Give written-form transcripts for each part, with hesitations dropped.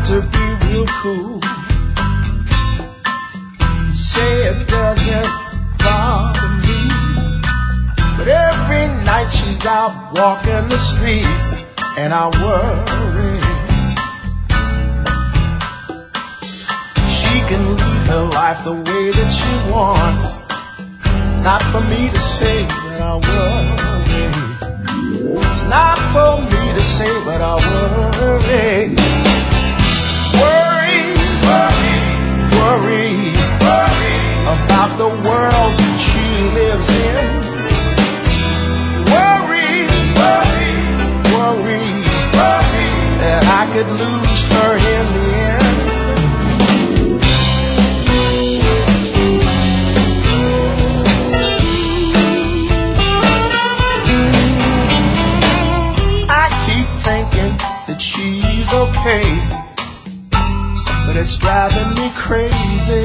to be real cool. Say it doesn't bother me, but every night she's out walking the streets, and I worry. She can live her life the way that she wants. It's not for me to say, but I worry. It's not for me to say, but I worry. Worry, worry, worry, worry about the world she lives in. Worry, worry, worry, worry that I could lose her in the end. She's okay, but it's driving me crazy.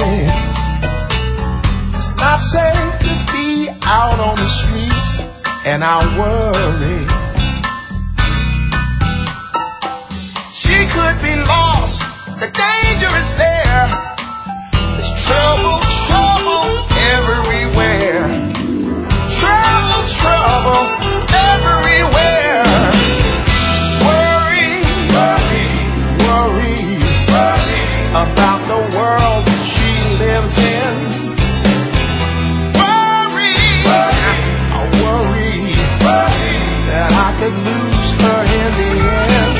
It's not safe to be out on the streets, and I worry. She could be lost, the danger is there. There's trouble, trouble everywhere. Trouble, trouble everywhere. About the world she lives in. Worry, I worry that I could lose her in the end.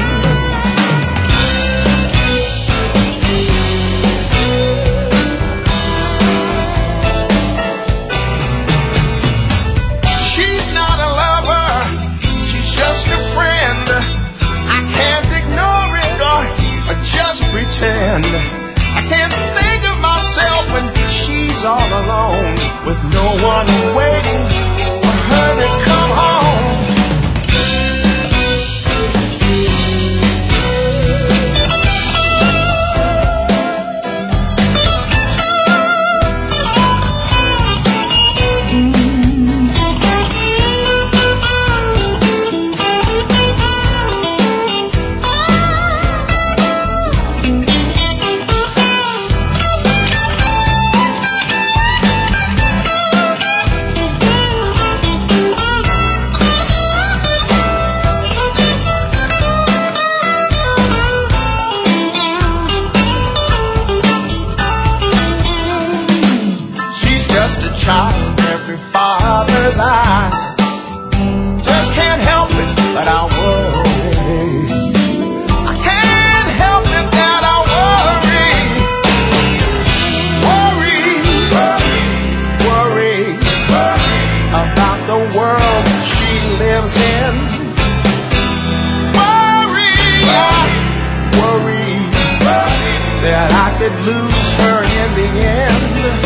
She's not a lover, she's just a friend. I can't ignore it or just pretend. I can't think of myself when she's all alone, with no one waiting for her to come home. Child, every father's eyes. Just can't help it, but I worry. I can't help it that I worry. Worry, worry, worry, worry about the world she lives in. Worry, worry, worry that I could lose her in the end.